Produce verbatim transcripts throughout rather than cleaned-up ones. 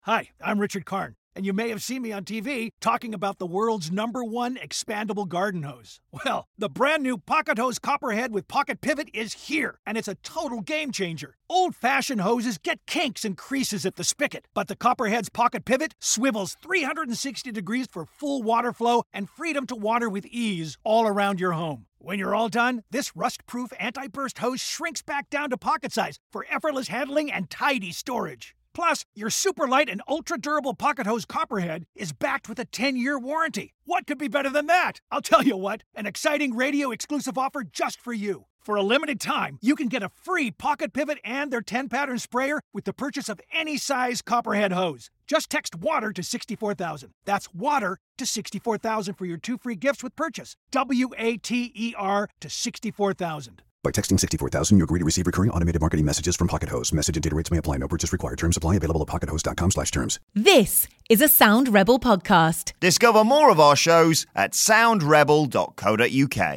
Hi, I'm Richard Karn, and you may have seen me on T V talking about the world's number one expandable garden hose. Well, the brand new Pocket Hose Copperhead with Pocket Pivot is here, and it's a total game changer. Old-fashioned hoses get kinks and creases at the spigot, but the Copperhead's Pocket Pivot swivels three hundred sixty degrees for full water flow and freedom to water with ease all around your home. When you're all done, this rust-proof anti-burst hose shrinks back down to pocket size for effortless handling and tidy storage. Plus, your super light and ultra-durable Pocket Hose Copperhead is backed with a ten-year warranty. What could be better than that? I'll tell you what, an exciting radio-exclusive offer just for you. For a limited time, you can get a free Pocket Pivot and their ten-pattern sprayer with the purchase of any size Copperhead hose. Just text WATER to sixty-four thousand. That's WATER to sixty-four thousand for your two free gifts with purchase. W A T E R to sixty-four thousand. By texting sixty-four thousand, you agree to receive recurring automated marketing messages from Pocket Hose. Message and data rates may apply. No purchase required. Terms apply. Available at pockethose.com slash terms. This is a Sound Rebel podcast. Discover more of our shows at sound rebel dot co dot uk.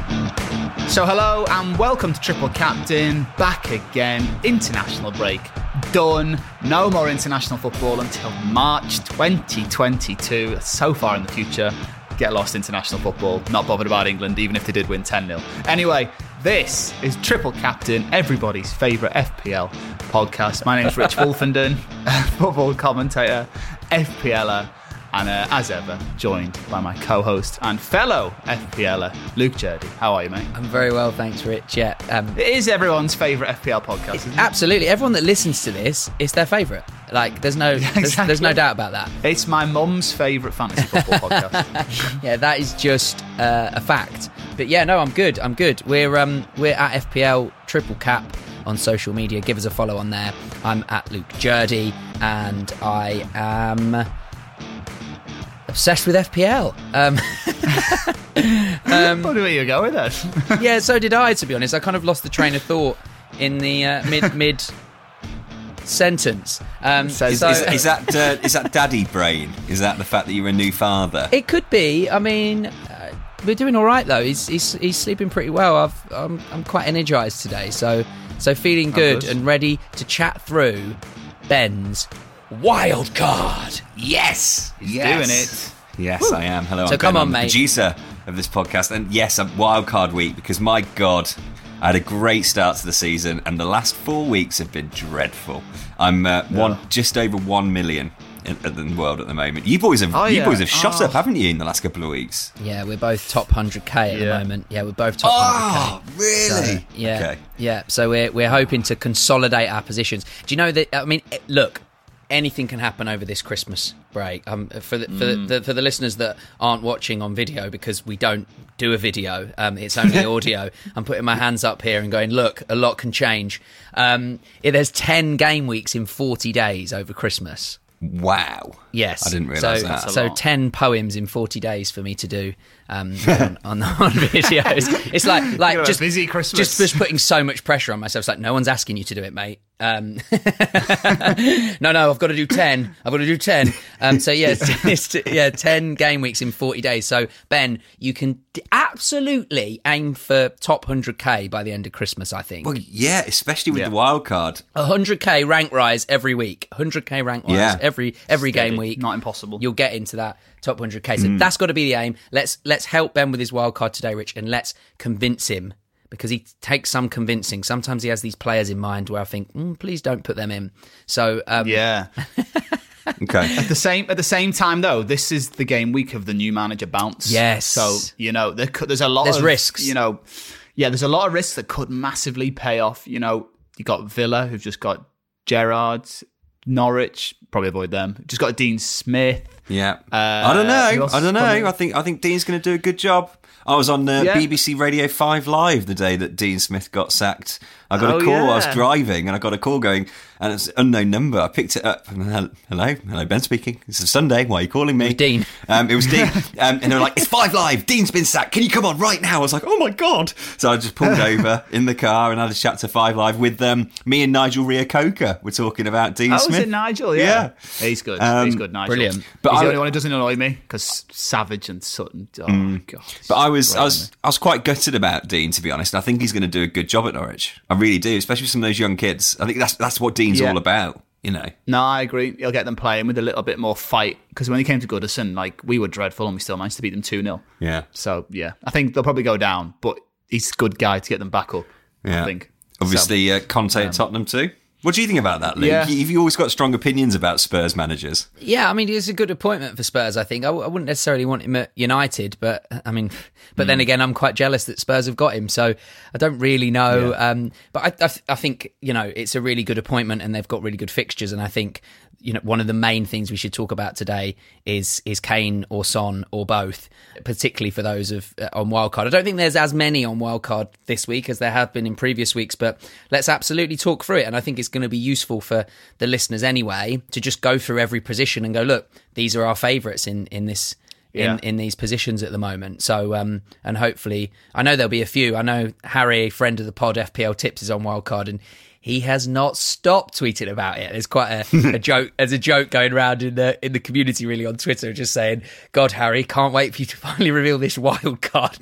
So hello and welcome to Triple Captain. Back again. International break done. No more international football until March twenty twenty-two. So far in the future. Get lost international football. Not bothered about England, even if they did win ten nil. Anyway, this is Triple Captain, everybody's favourite F P L podcast. My name is Rich Wolfenden, football commentator, F P L er, and uh, as ever, joined by my co-host and fellow F P L er, Luke Jurdy. How are you, mate? I'm very well, thanks, Rich. Yeah, um, it is everyone's favourite F P L podcast, isn't it? Absolutely. Everyone that listens to this, it's their favourite. Like, there's no, exactly. there's, there's no doubt about that. It's my mum's favourite fantasy football podcast. Yeah, that is just uh, a fact. But yeah, no, I'm good. I'm good. We're um, we're at F P L Triple Cap on social media. Give us a follow on there. I'm at Luke Jurdy, and I am obsessed with F P L. Um, um, what do you go with us? Yeah, so did I. To be honest, I kind of lost the train of thought in the uh, mid mid. sentence. Um, so, is, so, is, is that uh, is that daddy brain? Is that the fact that you're a new father? It could be. I mean, uh, we're doing all right though. He's he's, he's sleeping pretty well. I've, I'm I'm quite energised today, so so feeling good, good and ready to chat through Ben's wild card. Yes, he's yes. doing it. Yes, Woo. I am. Hello, so I'm come Ben. on, I'm the mate. producer of this podcast, and yes, I'm wild card week because my God, I had a great start to the season, and the last four weeks have been dreadful. I'm uh, yeah. one just over one million in, in the world at the moment. You boys have oh, you yeah. boys have shot oh. up, haven't you, in the last couple of weeks? Yeah, we're both top one hundred k at yeah. the moment. Yeah, we're both top oh, one hundred k. Really? So, yeah, okay. yeah. So we're we're hoping to consolidate our positions. Do you know that? I mean, look. Anything can happen over this Christmas break. Um, for the, for, mm. the, for the listeners that aren't watching on video, because we don't do a video, um, it's only audio. I'm putting my hands up here and going, look, a lot can change. Um, yeah, there's ten game weeks in forty days over Christmas. Wow. Yes. I didn't realise so, that. So ten poems in forty days for me to do um, on, on, on videos. It's like like just busy Christmas. Just, just putting so much pressure on myself. It's like, no one's asking you to do it, mate. Um, no, no, I've got to do ten. I've got to do ten. Um, so yeah, it's, it's, yeah, ten game weeks in forty days. So Ben, you can absolutely aim for top one hundred k by the end of Christmas, I think. Well, yeah, especially with yeah. the wild card. one hundred k rank rise every week. one hundred k rank rise yeah. every every Steady. game week. Not impossible. You'll get into that top one hundred k. So mm. that's got to be the aim. Let's let's help Ben with his wild card today, Rich, and let's convince him, because he takes some convincing. Sometimes he has these players in mind where I think, mm, please don't put them in. So um, yeah. Okay. At the same at the same time, though, this is the game week of the new manager bounce. Yes. So you know there could, there's a lot there's of risks. You know, yeah, there's a lot of risks that could massively pay off. You know, you got Villa, who've just got Gerrard, Norwich, probably avoid them. Just got Dean Smith. Yeah. Uh, I don't know. I don't know. coming? I think I think Dean's going to do a good job. I was on uh, yeah. B B C Radio five Live the day that Dean Smith got sacked. I got oh, a call. Yeah. I was driving and I got a call going, and it's an unknown number. I picked it up. And, hello, hello, Ben speaking. It's a Sunday. Why are you calling me? It was Dean. Um, it was Dean. um, and they were like, it's five Live. Dean's been sacked. Can you come on right now? I was like, oh my God. So I just pulled over in the car and had a chat to five Live with um, me and Nigel Reo-Coker. We're talking about Dean oh, Smith. Oh, is it Nigel? Yeah. Yeah. He's good. Um, He's good, Nigel. Brilliant. But He's I, the only one who doesn't annoy me, because Savage and Sutton. Oh, mm. God. But I was, I was, I was quite gutted about Dean, to be honest. I think he's going to do a good job at Norwich. I really do, especially with some of those young kids. I think that's that's what Dean's yeah. all about. you know. No, I agree. He'll get them playing with a little bit more fight, because when he came to Goodison, like, we were dreadful and we still managed to beat them two nil. Yeah. So, yeah, I think they'll probably go down, but he's a good guy to get them back up, Yeah. I think. Obviously, So, uh, Conte at Tottenham too. What do you think about that, Luke? Yeah. You've always got strong opinions about Spurs managers. Yeah, I mean, it's a good appointment for Spurs, I think. I, w- I wouldn't necessarily want him at United, but I mean, but mm. then again, I'm quite jealous that Spurs have got him, so I don't really know. Yeah. Um, but I, I, th- I think, you know, it's a really good appointment and they've got really good fixtures. And I think, you know, one of the main things we should talk about today is is Kane or Son or both, particularly for those of uh, on wildcard. I don't think there's as many on wildcard this week as there have been in previous weeks, but let's absolutely talk through it. And I think it's going to be useful for the listeners anyway to just go through every position and go, look, these are our favourites in in this. In, yeah. in these positions at the moment. So, um, and hopefully, I know there'll be a few. I know Harry, friend of the pod, F P L Tips, is on wildcard and he has not stopped tweeting about it. There's quite a, a joke, there's a joke going around in the in the community really on Twitter, just saying, God, Harry, can't wait for you to finally reveal this wildcard.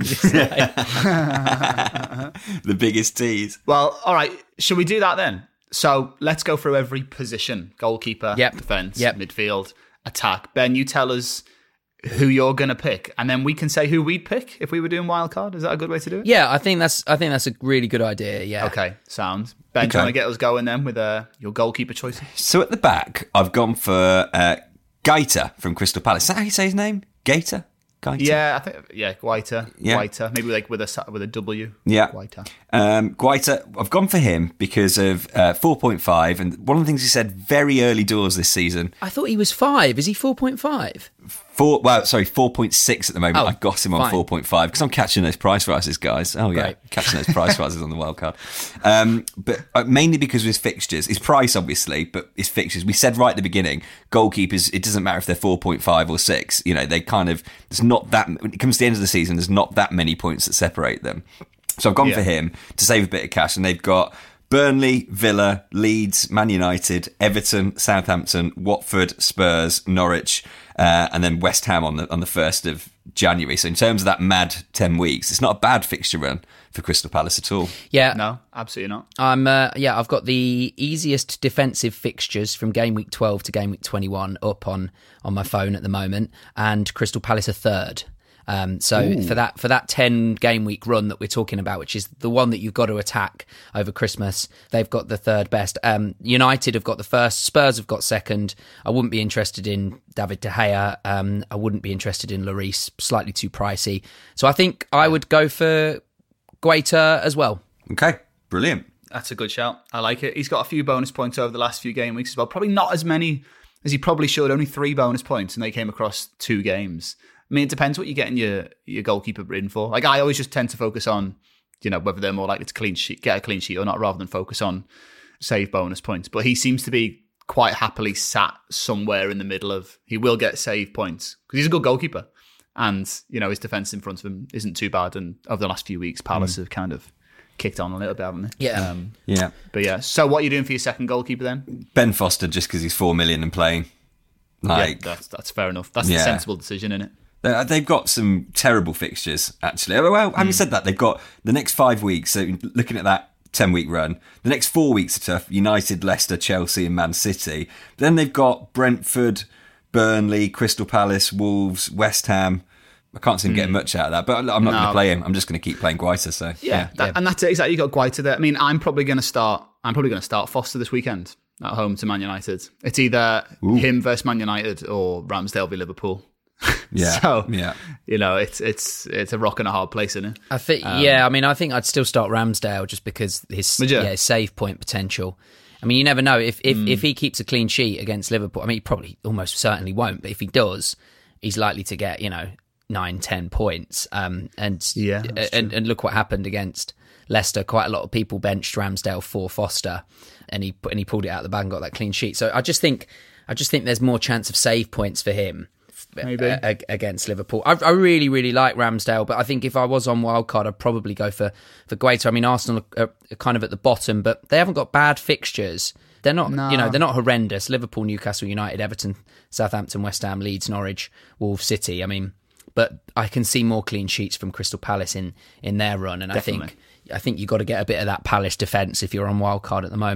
The biggest tease. Well, all right, shall we do that then? So let's go through every position: goalkeeper, yep. defence, yep. midfield, attack. Ben, you tell us who you're going to pick, and then we can say who we'd pick if we were doing wildcard. Is that a good way to do it? Yeah, I think that's I think that's a really good idea. Yeah. Okay, sounds. Ben, Okay. do you want to get us going then with uh, your goalkeeper choices? So at the back, I've gone for uh, Gaeta from Crystal Palace. Is that how you say his name? Gaeta? Gaeta? Yeah, I think yeah, Guaita, Yeah. Guaita, maybe like with a with a W. Yeah. Guaita. Um, Guaita, I've gone for him because of uh, four point five, and one of the things he said very early doors this season. I thought he was five. Is he four point five? Four, well, sorry, four point six at the moment. Oh, I've got him on fine. four point five because I'm catching those price rises, guys. Oh, yeah, Great. catching those price rises on the wild card. Um, but uh, mainly because of his fixtures. His price, obviously, but his fixtures. We said right at the beginning, goalkeepers, it doesn't matter if they're four point five or six. You know, they kind of, there's not that, when it comes to the end of the season, there's not that many points that separate them. So I've gone Yeah. for him to save a bit of cash, and they've got Burnley, Villa, Leeds, Man United, Everton, Southampton, Watford, Spurs, Norwich, uh, and then West Ham on the on the first of January. So in terms of that mad ten weeks, it's not a bad fixture run for Crystal Palace at all. Yeah. No, absolutely not. I'm uh, yeah, I've got the easiest defensive fixtures from game week twelve to game week twenty-one up on on my phone at the moment, and Crystal Palace are third. Um, so Ooh. for that for that ten game week run that we're talking about, which is the one that you've got to attack over Christmas, they've got the third best. Um, United have got the first. Spurs have got second. I wouldn't be interested in David De Gea. Um, I wouldn't be interested in Lloris. Slightly too pricey. So I think I would go for Guaita as well. Okay, brilliant. That's a good shout. I like it. He's got a few bonus points over the last few game weeks as well. Probably not as many as he probably should. Only three bonus points, and they came across two games. I mean, it depends what you're getting your, your goalkeeper in for. Like, I always just tend to focus on, you know, whether they're more likely to clean sheet, get a clean sheet or not, rather than focus on save bonus points. But he seems to be quite happily sat somewhere in the middle of, he will get save points because he's a good goalkeeper. And, you know, his defence in front of him isn't too bad. And over the last few weeks, Palace mm. have kind of kicked on a little bit, haven't they? Yeah. Um, yeah. But yeah, so what are you doing for your second goalkeeper then? Ben Foster, just because he's four million and playing. Like, yeah, that's, that's fair enough. That's yeah. the sensible decision, isn't it? They've got some terrible fixtures, actually. Well, having mm. said that, they've got the next five weeks, so looking at that ten-week run, the next four weeks are tough. United, Leicester, Chelsea and Man City. But then they've got Brentford, Burnley, Crystal Palace, Wolves, West Ham. I can't see him mm. getting much out of that, but I'm not no. going to play him. I'm just going to keep playing Guaita. So Yeah, yeah. That, yeah. and that's it. Exactly. You got Guaita there. I mean, I'm probably going to start, I'm probably going to start Foster this weekend at home to Man United. It's either Ooh. him versus Man United or Ramsdale v Liverpool. Yeah. so, yeah. you know, it's it's it's a rock and a hard place, isn't it? I think, um, yeah, I mean, I think I'd still start Ramsdale just because his yeah, his save point potential. I mean, you never know. If if, mm. if he keeps a clean sheet against Liverpool, I mean, he probably almost certainly won't, but if he does, he's likely to get, you know, nine, ten points. Um, and, yeah, and, and look what happened against Leicester. Quite a lot of people benched Ramsdale for Foster, and he and he pulled it out of the bag and got that clean sheet. So I just think I just think there's more chance of save points for him. Maybe. Against Liverpool. I, I really, really like Ramsdale, but I think if I was on wildcard, I'd probably go for, for Guaita. I mean, Arsenal are kind of at the bottom, but they haven't got bad fixtures. They're not, no. you know, they're not horrendous. Liverpool, Newcastle United, Everton, Southampton, West Ham, Leeds, Norwich, Wolves, City. I mean, but I can see more clean sheets from Crystal Palace in, in their run, and Definitely. I think I think you've got to get a bit of that Palace defence if you're on wildcard at the moment.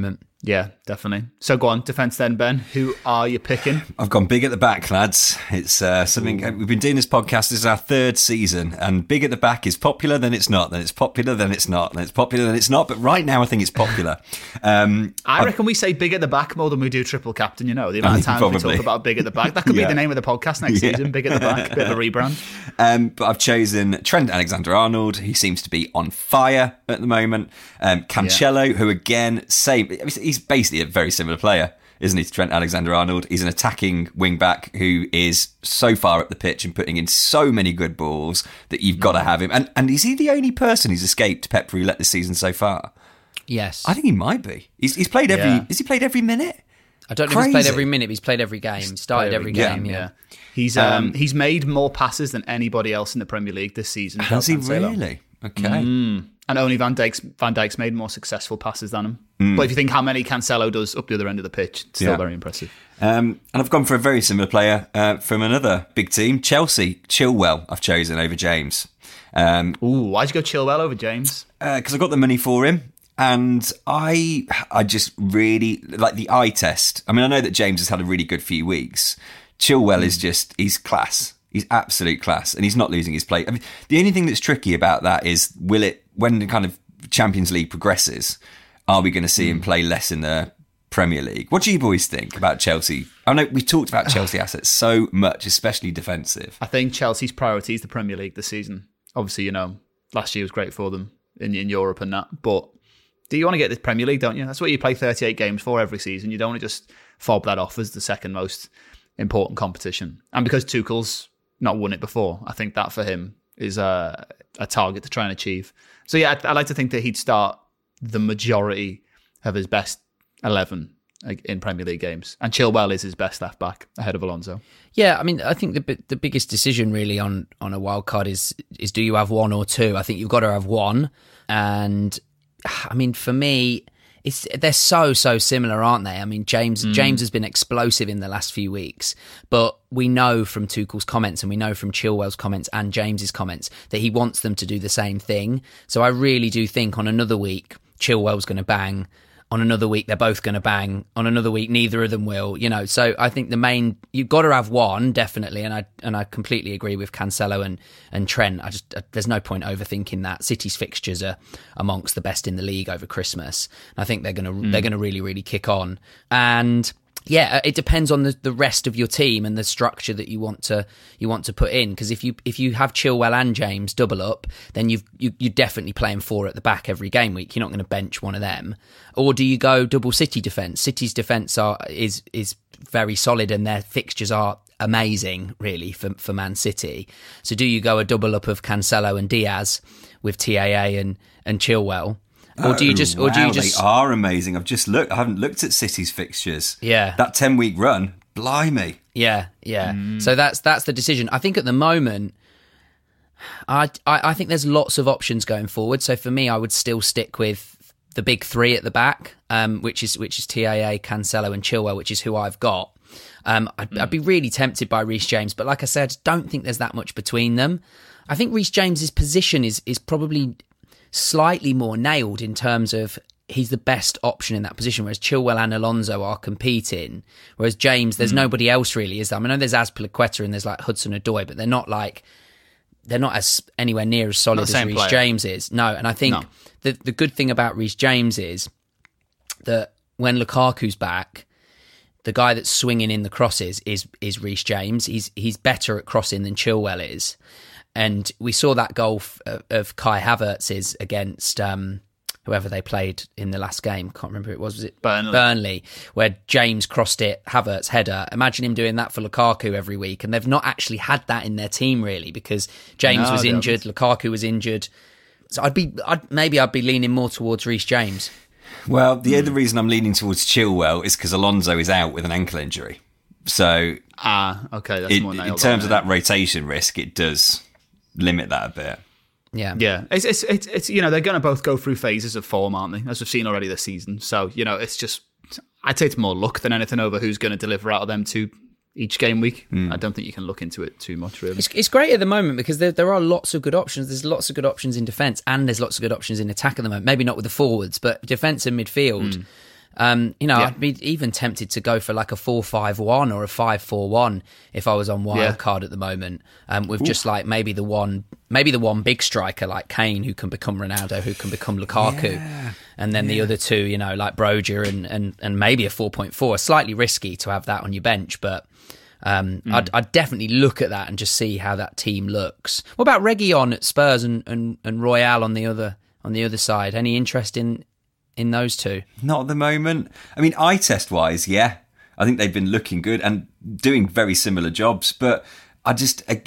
Yeah, definitely. So go on, defence then, Ben. Who are you picking? I've gone big at the back, lads. It's uh, something Ooh. We've been doing this podcast. This is our third season, and big at the back is popular, then it's not, then it's popular, then it's not, then it's popular, then it's not. But right now, I think it's popular. Um, I reckon I've, we say big at the back more than we do triple captain. You know, the amount of times we talk about big at the back. That could yeah. be the name of the podcast next yeah. season. Big at the back, bit of a rebrand. Um, but I've chosen Trent Alexander-Arnold. He seems to be on fire at the moment. Um, Cancelo, yeah. who again, same. He's basically a very similar player, isn't he, to Trent Alexander-Arnold? He's an attacking wing-back who is so far up the pitch and putting in so many good balls that you've got to have him. And and is he the only person who's escaped Pep Roulette this season so far? Yes. I think he might be. He's, he's played every... Yeah. Has he played every minute? I don't know Crazy. if he's played every minute, but he's played every game. He's started every, every game, yeah. yeah. He's um, um, he's made more passes than anybody else in the Premier League this season. Has he really? Okay. Mm. And only Van Dijk's, Van Dijk's made more successful passes than him. Mm. But if you think how many Cancelo does up the other end of the pitch, it's still yeah. very impressive. Um, and I've gone for a very similar player uh, from another big team, Chelsea. Chilwell I've chosen over James. Um, Ooh, why'd you go Chilwell over James? Because uh, I got the money for him. And I I just really, like the eye test. I mean, I know that James has had a really good few weeks. Chilwell mm. is just, he's class. He's absolute class, and he's not losing his play. I mean, the only thing that's tricky about that is, will it, when the kind of Champions League progresses, are we going to see mm. him play less in the Premier League? What do you boys think about Chelsea? I know we've talked about Chelsea assets so much, especially defensive. I think Chelsea's priority is the Premier League this season. Obviously, you know, last year was great for them in, in Europe and that, but do you want to get the Premier League, don't you? That's what you play thirty-eight games for every season. You don't want to just fob that off as the second most important competition. And because Tuchel's not won it before, I think that for him is a, a target to try and achieve. So yeah, I, I like to think that he'd start the majority of his best eleven in Premier League games, and Chilwell is his best left back ahead of Alonso. Yeah, I mean, I think the the biggest decision really on on a wild card is is do you have one or two? I think you've got to have one, and I mean, for me, it's they're so so similar, aren't they? I mean, James mm. James has been explosive in the last few weeks, but we know from Tuchel's comments and we know from Chilwell's comments and James's comments that he wants them to do the same thing. So I really do think on another week Chilwell's going to bang. On another week, they're both going to bang. On another week, neither of them will. You know, so I think the main you've got to have one definitely, and I and I completely agree with Cancelo and and Trent. I just uh, there's no point overthinking that. City's fixtures are amongst the best in the league over Christmas. I think they're gonna mm. they're gonna really really kick on. And yeah, it depends on the, the rest of your team and the structure that you want to you want to put in. Because if you if you have Chilwell and James double up, then you've you, you're definitely playing four at the back every game week. You're not going to bench one of them. Or do you go double City defence? City's defence are is is very solid, and their fixtures are amazing, really, for for Man City. So do you go a double up of Cancelo and Diaz with T A A and and Chilwell? Or do you just? Oh, or do wow, you just? They are amazing. I've just looked. I haven't looked at City's fixtures. Yeah, that ten week run, blimey. Yeah, yeah. Mm. So that's that's the decision. I think at the moment, I, I I think there's lots of options going forward. So for me, I would still stick with the big three at the back, um, which is which is T A A, Cancelo, and Chilwell, which is who I've got. Um, I'd, mm. I'd be really tempted by Reece James, but like I said, I don't think there's that much between them. I think Reece James's position is is probably slightly more nailed in terms of he's the best option in that position, whereas Chilwell and Alonso are competing. Whereas James, there's mm. nobody else really, is there? I mean, I know there's Azpilicueta and there's like Hudson-Odoi, but they're not like they're not as anywhere near as solid as Reece player. James is. No, and I think no. the the good thing about Reece James is that when Lukaku's back, the guy that's swinging in the crosses is is Reece James. He's he's better at crossing than Chilwell is. And we saw that goal f- of Kai Havertz's against um, whoever they played in the last game. Can't remember who it was. Was it Burnley? Burnley, where James crossed it, Havertz header. Imagine him doing that for Lukaku every week. And they've not actually had that in their team, really, because James no, was injured, Lukaku was injured. So I'd be, I'd, maybe I'd be leaning more towards Reece James. Well, the mm. other reason I'm leaning towards Chilwell is because Alonso is out with an ankle injury. So, ah, okay, that's it, more nailed in terms on, of that rotation risk, it does limit that a bit. Yeah, yeah. It's it's it's, it's you know, they're going to both go through phases of form, aren't they? As we've seen already this season. So you know, it's just I'd say it's more luck than anything over who's going to deliver out of them two each game week. Mm. I don't think you can look into it too much, really. It's, it's great at the moment because there there are lots of good options. There's lots of good options in defence and there's lots of good options in attack at the moment. Maybe not with the forwards, but defence and midfield. Mm. Um, you know, Yeah. I'd be even tempted to go for like a four five one or a five four one if I was on wild Yeah. card at the moment, um, with just like maybe the one, maybe the one big striker like Kane who can become Ronaldo, who can become Lukaku, Yeah. and then the other two, you know, like Broja and and and maybe a four point four. Slightly risky to have that on your bench, but. Um, Mm. I'd, I'd definitely look at that and just see how that team looks. What about Reguilon at Spurs and, and, and Royale on the other on the other side? Any interest in in those two? Not at the moment. I mean, eye test wise, yeah. I think they've been looking good and doing very similar jobs. But I just, I,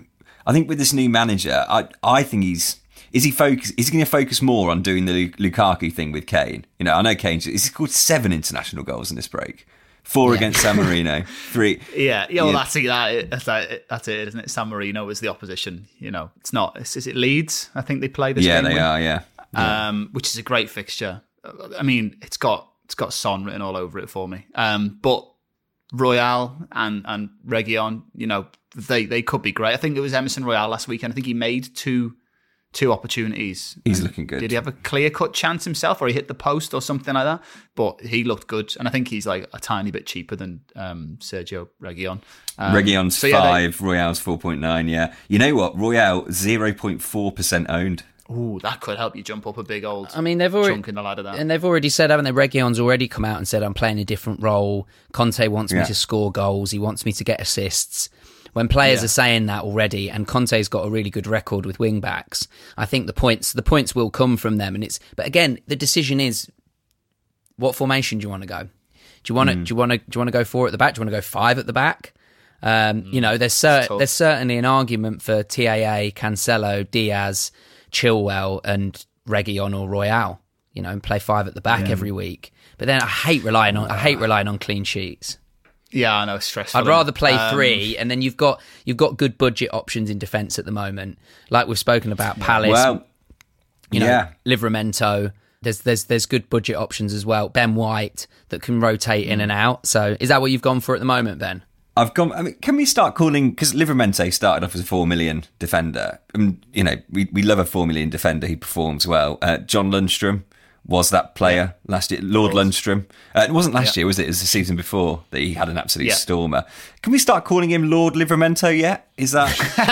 I think with this new manager, I I think he's is he focus is he going to focus more on doing the Lukaku thing with Kane? You know, I know Kane. He's scored seven international goals in this break. Four Yeah. against San Marino, three. Yeah, yeah. Well, Yeah. that's it. That, that's it. That's it, isn't it? San Marino is the opposition. You know, it's not. Is, is it Leeds? I think they play this Yeah, game they with, are. Yeah. Um, which is a great fixture. I mean, it's got it's got Son written all over it for me. Um, but Royale and and Reguilon, you know, they they could be great. I think it was Emerson Royale last weekend. I think he made two. Two opportunities. He's looking good. Did he have a clear-cut chance himself, or he hit the post or something like that? But he looked good, and I think he's like a tiny bit cheaper than um, Sergio Reguilon. Um, Reguilon's so yeah, five, Royale's four point nine. Yeah, you know what? Royale zero point four percent owned. they, ooh, that could help you jump up a big old. I mean, they've already chunk in the ladder. That and they've already said, haven't they? Reguilon's already come out and said, "I'm playing a different role. Conte wants Yeah. me to score goals. He wants me to get assists." When players Yeah. are saying that already, and Conte's got a really good record with wing backs, I think the points the points will come from them. And it's but again, the decision is, what formation do you want to go? Do you want to Mm. do you want to do you want to go four at the back? Do you want to go five at the back? Um, Mm. You know, there's cer- tough. there's certainly an argument for T A A, Cancelo, Diaz, Chilwell, and Reguilon or Royale. You know, and play five at the back every week. But then I hate relying on I hate relying on clean sheets. yeah, I know, it's stressful. I'd rather play Um, three, and then you've got you've got good budget options in defence at the moment, like we've spoken about Palace, Well, you know, yeah. Livramento. There's there's there's good budget options as well. Ben White that can rotate in and out. So is that what you've gone for at the moment, Ben? I've gone. I mean, can we start calling because Livramento started off as a four million defender? And you know, we we love a four million defender who performs well. Uh, John Lundstrom was that player last year. Lord Lundstrom. Uh, it wasn't last Yeah. year, was it? It was the season before that he had an absolute Yeah. stormer. Can we start calling him Lord Livramento yet? Is that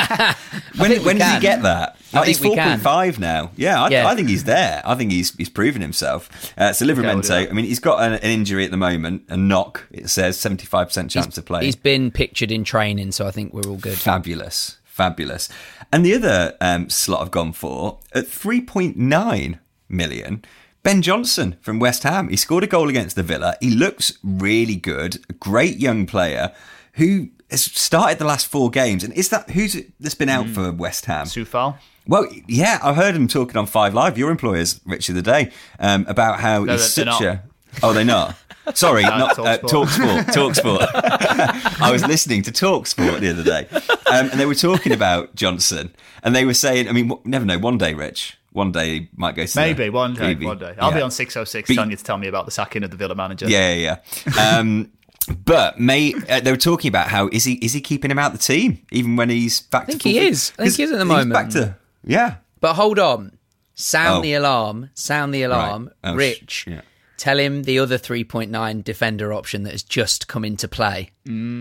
when? think we When does he can. get that? I Like, think he's we four can. point five now. Yeah, I, Yeah. I think he's there. I think he's he's proven himself. Uh, so we'll do Livramento. that. I mean, he's got an, an injury at the moment, a knock. It says seventy-five percent chance of playing. He's been pictured in training, so I think we're all good. Fabulous, fabulous. And the other um, slot I've gone for at three point nine million, Ben Johnson from West Ham. He scored a goal against the Villa. He looks really good. A great young player who has started the last four games. And is that who's it that's been out for West Ham? Soufal. Well, yeah, I heard him talking on Five Live, your employers, Rich, the other day, um, about how No, he's they're such not. a. Oh, they're not. Sorry, No, not uh, TalkSport. Talksport. Talksport. I was listening to Talksport the other day, um, and they were talking about Johnson, and they were saying, I mean, w- never know. One day, Rich, one day he might go to Maybe the one day. T V. One day. I'll Yeah. be on six oh six But- telling you to tell me about the sacking of the Villa manager. Yeah, yeah, yeah. Um, but May, uh, they were talking about how is he is he keeping him out the team even when he's back? I think to full he fit? is. I think he is at the 'Cause moment. Back to yeah. But hold on, sound Oh. the alarm, sound the alarm, Right. Oh, sh- Rich. yeah. Tell him the other three point nine defender option that has just come into play.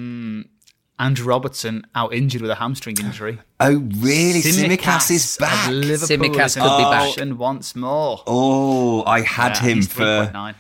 Andrew Robertson out injured with a hamstring injury. Oh, really? Tsimikas is of back. Liverpool Tsimikas is in could be the back. action once more. Oh, I had Yeah, him he's for. three point nine.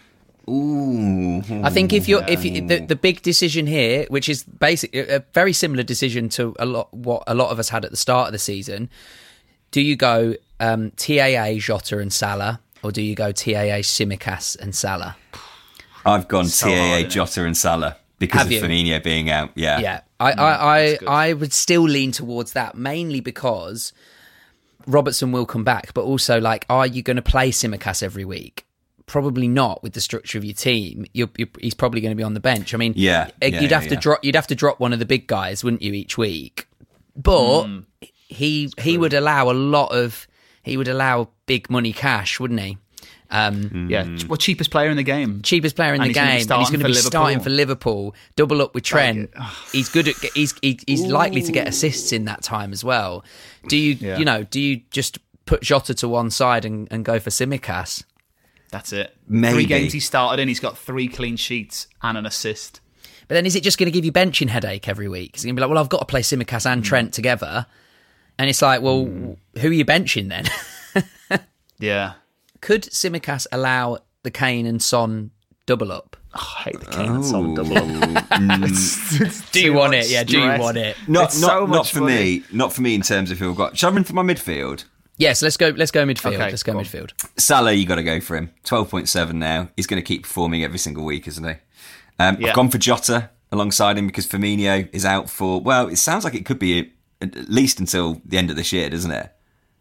Ooh. I think if you're if you, the, the big decision here, which is basic, a very similar decision to a lot what a lot of us had at the start of the season, do you go um, T A A, Jota and Salah, or do you go T A A, Tsimikas and Salah? I've gone So T A A, hard, isn't it? Jota and Salah because Have of you? Firmino being out. Yeah. Yeah, I I I, that's good. I would still lean towards that, mainly because Robertson will come back, but also like, are you going to play Tsimikas every week? Probably not with the structure of your team. You're, you're, he's probably going to be on the bench. I mean, Yeah, eh, yeah, you'd yeah, have to yeah. drop. You'd have to drop one of the big guys, wouldn't you, each week? But Hmm. he he would allow a lot of he would allow big money cash, wouldn't he? Um, Yeah, well, cheapest player in the game. cheapest player in And the he's gonna be game, and he's starting going to be for starting Liverpool. for Liverpool. Double up with Trent. Like, he's good at. He's he, he's likely to get assists in that time as well. Do you Yeah. you know? Do you just put Jota to one side and, and go for Tsimikas? That's it. Maybe. Three games he started in, he's got three clean sheets and an assist. But then is it just going to give you benching headache every week? It's going to be like, well, I've got to play Tsimikas and mm. Trent together. And it's like, well, mm. who are you benching then? Yeah. Could Tsimikas allow the Kane and Son double up? Oh, I hate the Kane and Son double up. it's, it's do you want it? Yeah, do you want it? Not, it's not, so not for money. me. Not for me in terms of who I've got. Shall I run for my midfield? Yes, let's go. Let's go midfield. Okay, let's go cool. midfield. Salah, you got to go for him. twelve point seven now. He's going to keep performing every single week, isn't he? Um, yeah. I've gone for Jota alongside him because Firmino is out for, well, it sounds like it could be at least until the end of this year, doesn't it?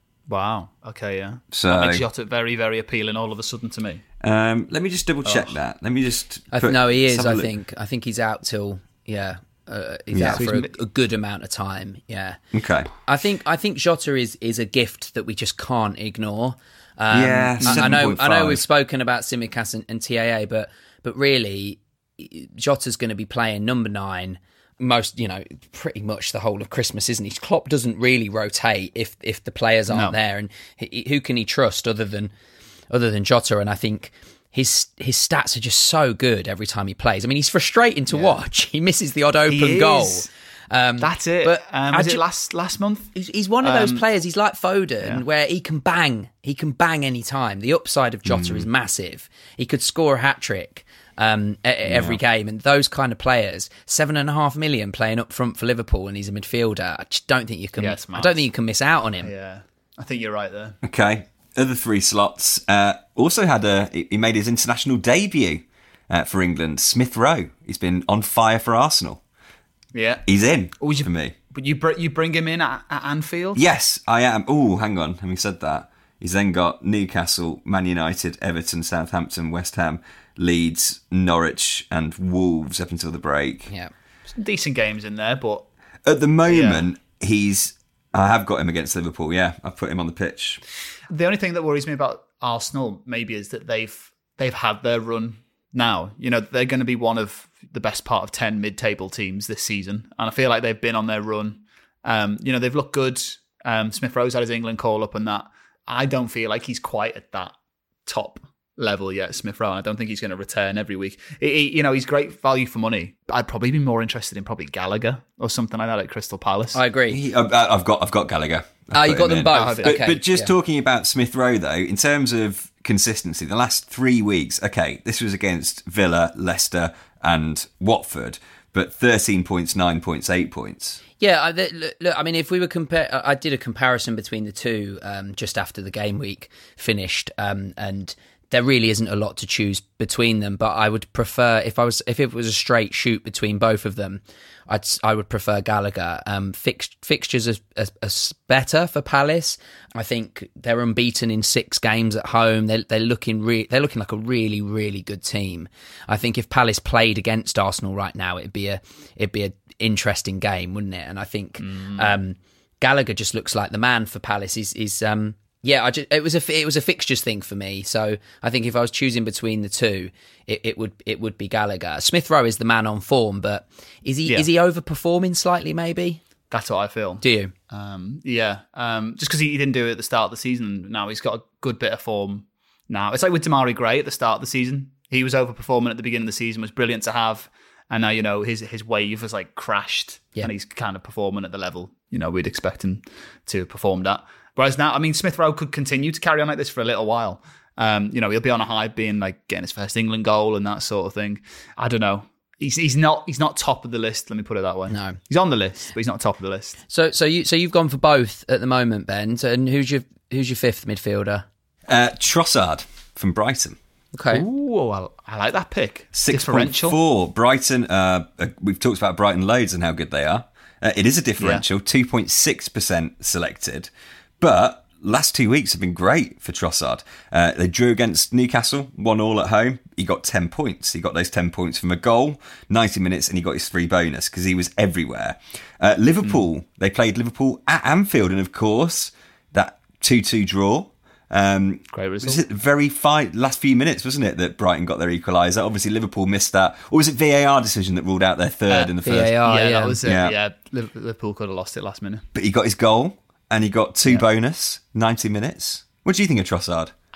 Wow. Okay, yeah. So, that makes Jota very, very appealing all of a sudden to me. Um, let me just double check oh. that. Let me just. I Put, no, he is. I think. I think he's out till yeah. Uh, he's Yeah. out So for he's a, mi- a good amount of time. Yeah. Okay. I think. I think Jota is is a gift that we just can't ignore. Um, Yeah, I, I know. I know. seven point five. We've spoken about Tsimikas and, and T A A, but but really, Jota's going to be playing number nine most, you know, pretty much the whole of Christmas, isn't he? Klopp doesn't really rotate if if the players aren't No. there, and he, who can he trust other than other than Jota? And I think his his stats are just so good every time he plays. I mean, he's frustrating to Yeah. watch. He misses the odd open He goal. is. Um, That's it. But um, I was it ju- last last month? He's, he's one of those Um, players. He's like Foden, yeah. where he can bang. He can bang any time. The upside of Jota Mm. is massive. He could score a hat trick um, a- a- every game. And those kind of players, seven and a half million playing up front for Liverpool, and he's a midfielder. I just don't think you can. Yeah, it's I mad. don't think you can miss out on him. Yeah, I think you're right there. Okay. Other three slots. Uh, also had a. He made his international debut uh, for England. Smith Rowe. He's been on fire for Arsenal. Yeah. He's in Oh, you- for me. But you br- you bring him in at, at Anfield? Yes, I am. Oh, hang on. Having said that, he's then got Newcastle, Man United, Everton, Southampton, West Ham, Leeds, Norwich, and Wolves up until the break. Yeah. Some decent games in there, but At the moment, he's. I have got him against Liverpool. Yeah, I've put him on the pitch. the only thing that worries me about Arsenal maybe is that they've they've had their run now. You know, they're going to be one of the best part of ten mid-table teams this season, and I feel like they've been on their run. Um, you know, they've looked good. Um, Smith Rowe's had his England call up and that. I don't feel like he's quite at that top level yet, Smith Rowe. I don't think he's going to return every week. He, he- you know, he's great value for money. I'd probably be more interested in probably Gallagher or something like that at Crystal Palace. I agree. He, I've I've got. I've got Gallagher. I've Ah, you put got him them in. both. But- But, okay. but just yeah. talking about Smith Rowe, though, in terms of consistency, the last three weeks, okay, this was against Villa, Leicester, and Watford, but thirteen points, nine points, eight points. Yeah, I, th- look, look, I mean, if we were compare, I I did a comparison between the two um, just after the game week finished, um, and there really isn't a lot to choose between them. But I would prefer if I was if it was a straight shoot between both of them, I'd s- I would prefer Gallagher. Um, fix, fixtures are, are, are better for Palace. I think they're unbeaten in six games at home. They're they're looking re- they're looking like a really really good team. I think if Palace played against Arsenal right now, it'd be a it'd be a interesting game, wouldn't it? And I think Mm. um, Gallagher just looks like the man for Palace. Is is um yeah, I just, it was a it was a fixtures thing for me. So I think if I was choosing between the two, it, it would it would be Gallagher. Smith Rowe is the man on form, but is he Yeah. is he overperforming slightly? Maybe. That's what I feel. Do you? Um, yeah, um, just because he, he didn't do it at the start of the season. Now he's got a good bit of form. Now it's like with Damari Gray at the start of the season. He was overperforming at the beginning of the season, was brilliant to have, and now you know his his wave has like crashed, Yeah. and he's kind of performing at the level you know we'd expect him to have performed at. Whereas now, I mean, Smith Rowe could continue to carry on like this for a little while. Um, you know, he'll be on a high, being like getting his first England goal and that sort of thing. I don't know. He's he's not he's not top of the list. Let me put it that way. No. He's on the list, but he's not top of the list. So so you so you've gone for both at the moment, Ben. So, and who's your who's your fifth midfielder? Uh, Trossard from Brighton. Okay. Ooh, I, I like that pick. Six point Differential. four. Brighton. Uh, uh, we've talked about Brighton loads and how good they are. Uh, it is a differential. Two point six percent selected, but last two weeks have been great for Trossard. Uh, they drew against Newcastle, one all at home. He got ten points. He got those ten points from a goal, ninety minutes, and he got his free bonus because he was everywhere. Uh, Liverpool. Mm. They played Liverpool at Anfield, and of course that two two draw. Um, Great result. Was it the very fight, last few minutes, wasn't it, that Brighton got their equaliser? Obviously, Liverpool missed that. Or was it V A R decision that ruled out their third Uh, in the V first? A R, yeah, yeah. that was it. Yeah. Yeah. Liverpool could have lost it last minute. But he got his goal, and he got two bonus, ninety minutes. What do you think of Trossard?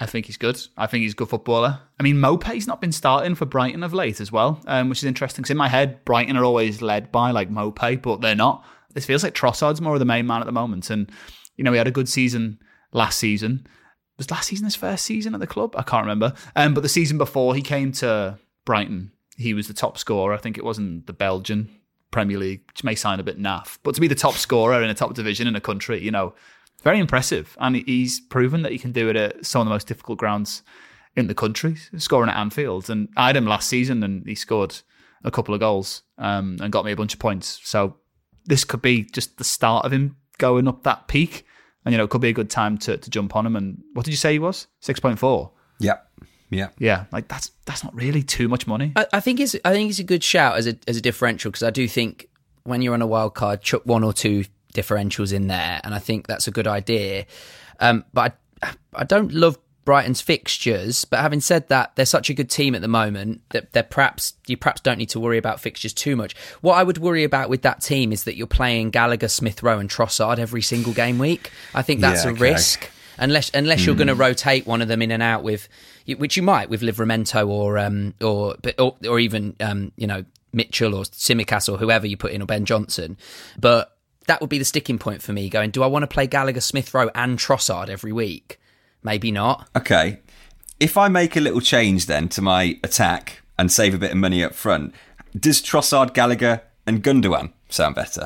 I think he's good. I think he's a good footballer. I mean, Mopé's not been starting for Brighton of late as well, um, which is interesting. Because in my head, Brighton are always led by like Mopé, but they're not. This feels like Trossard's more of the main man at the moment. And, you know, he had a good season last season. Was last season his first season at the club? I can't remember. Um, but the season before he came to Brighton, he was the top scorer. I think it was in the Belgian Premier League, which may sound a bit naff. But to be the top scorer in a top division in a country, you know, very impressive. And he's proven that he can do it at some of the most difficult grounds in the country, scoring at Anfield. And I had him last season and he scored a couple of goals um, and got me a bunch of points. So this could be just the start of him going up that peak. And, you know, it could be a good time to, to jump on him. And what did you say he was? six point four? Yeah. Yeah. Yeah. Like that's that's not really too much money. I, I think it's I think it's a good shout as a as a differential, because I do think when you're on a wild card, chuck one or two differentials in there, and I think that's a good idea. Um, but I, I don't love Brighton's fixtures, but having said that, they're such a good team at the moment that they're perhaps you perhaps don't need to worry about fixtures too much. What I would worry about with that team is that you're playing Gallagher, Smith Rowe and Trossard every single game week. I think that's yeah, a okay. risk. Unless unless mm. you're going to rotate one of them in and out with, which you might with Livramento or um or or, or even um you know Mitchell or Tsimikas or whoever you put in, or Ben Johnson, but that would be the sticking point for me. Going, do I want to play Gallagher, Smith Rowe and Trossard every week? Maybe not. Okay, if I make a little change then to my attack and save a bit of money up front, does Trossard, Gallagher, and Gundogan sound better?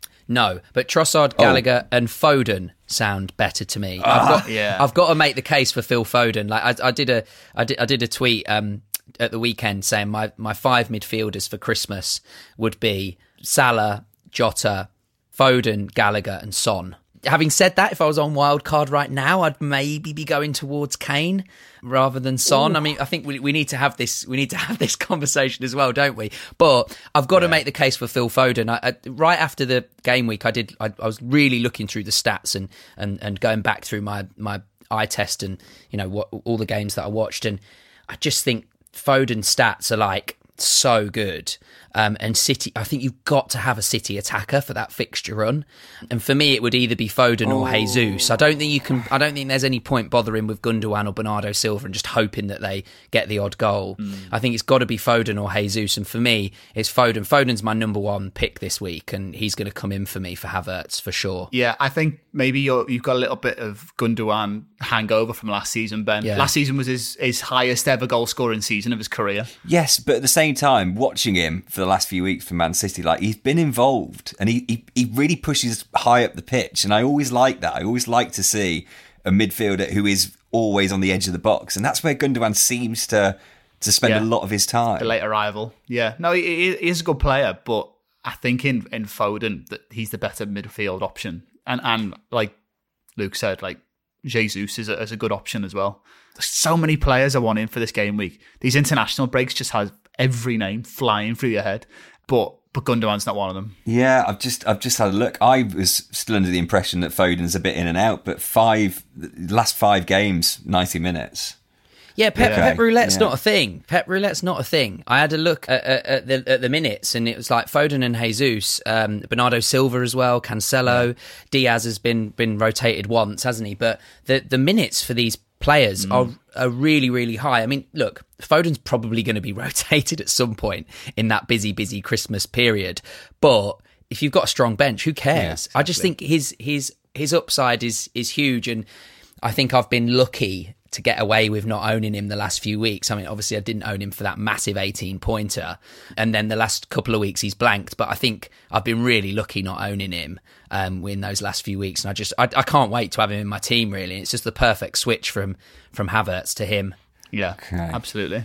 No, but Trossard, Gallagher, oh. and Foden sound better to me. Ah, I've got, yeah. I've got to make the case for Phil Foden. Like I, I did a, I did, I did a tweet um, at the weekend saying my my five midfielders for Christmas would be Salah, Jota, Foden, Gallagher, and Son. Having said that, if I was on wildcard right now, I'd maybe be going towards Kane rather than Son. Ooh. I mean, I think we we need to have this we need to have this conversation as well, don't we? But I've got yeah. to make the case for Phil Foden. I, I, right after the game week, I did. I, I was really looking through the stats and, and, and going back through my my eye test and you know what all the games that I watched, and I just think Foden's stats are like so good. Um, and City, I think you've got to have a City attacker for that fixture run. And for me, it would either be Foden oh. or Jesus. I don't think you can. I don't think there's any point bothering with Gundogan or Bernardo Silva and just hoping that they get the odd goal. Mm. I think it's got to be Foden or Jesus. And for me, it's Foden. Foden's my number one pick this week, and he's going to come in for me for Havertz for sure. Yeah, I think maybe you're, you've got a little bit of Gundogan hangover from last season, Ben. Yeah. Last season was his, his highest ever goal scoring season of his career. Yes, but at the same time, watching him for the last few weeks for Man City, like he's been involved and he, he he really pushes high up the pitch, and I always like that. I always like to see a midfielder who is always on the edge of the box, and that's where Gundogan seems to to spend yeah. a lot of his time. The late arrival, yeah. No, he, he is a good player, but I think in in Foden that he's the better midfield option, and and like Luke said, like Jesus is a, is a good option as well. There's so many players I want in for this game week. These international breaks just has every name flying through your head, but but Gundogan's not one of them. Yeah, I've just I've just had a look. I was still under the impression that Foden's a bit in and out, but five last five games, ninety minutes. Yeah, Pep, okay. Pep Roulette's yeah. not a thing. Pep Roulette's not a thing. I had a look at, at, at, the, at the minutes, and it was like Foden and Jesus, um, Bernardo Silva as well, Cancelo, yeah. Diaz has been been rotated once, hasn't he? But the the minutes for these players mm. are are really, really high. I mean, look, Foden's probably going to be rotated at some point in that busy, busy Christmas period. But if you've got a strong bench, who cares? Yeah, exactly. I just think his his his upside is is huge, and I think I've been lucky to get away with not owning him the last few weeks. I mean, obviously I didn't own him for that massive eighteen pointer, and then the last couple of weeks he's blanked, but I think I've been really lucky not owning him um, in those last few weeks, and I just I, I can't wait to have him in my team, really. It's just the perfect switch from from Havertz to him. Yeah, okay. Absolutely.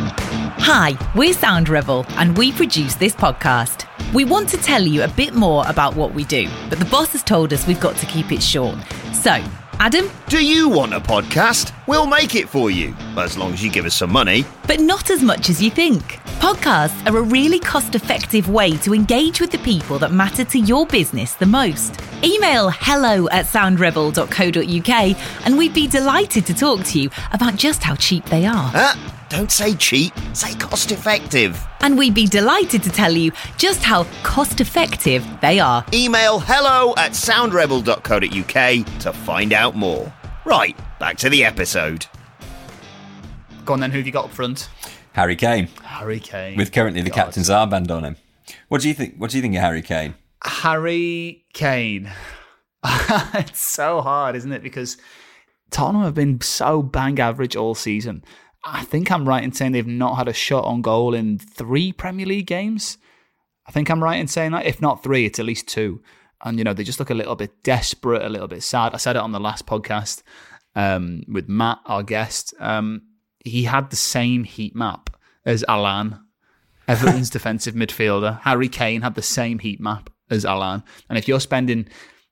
Hi, we're Sound Rebel, and we produce this podcast. We want to tell you a bit more about what we do, but the boss has told us we've got to keep it short. So, Adam? Do you want a podcast? We'll make it for you, as long as you give us some money. But not as much as you think. Podcasts are a really cost-effective way to engage with the people that matter to your business the most. Email hello at soundrebel dot co dot uk and we'd be delighted to talk to you about just how cheap they are. Uh, don't say cheap, say cost-effective. And we'd be delighted to tell you just how cost-effective they are. Email hello at soundrebel dot co dot uk to find out more. Right, back to the episode. Go on then, who have you got up front? Harry Kane. Harry Kane. With currently the God. captain's armband on him. What do you think? What do you think of Harry Kane? Harry Kane. It's so hard, isn't it? Because Tottenham have been so bang average all season. I think I'm right in saying they've not had a shot on goal in three Premier League games. I think I'm right in saying that. If not three, it's at least two. And, you know, they just look a little bit desperate, a little bit sad. I said it on the last podcast um, with Matt, our guest. Um, he had the same heat map as Alan, Everton's defensive midfielder. Harry Kane had the same heat map as Alan. And if you're spending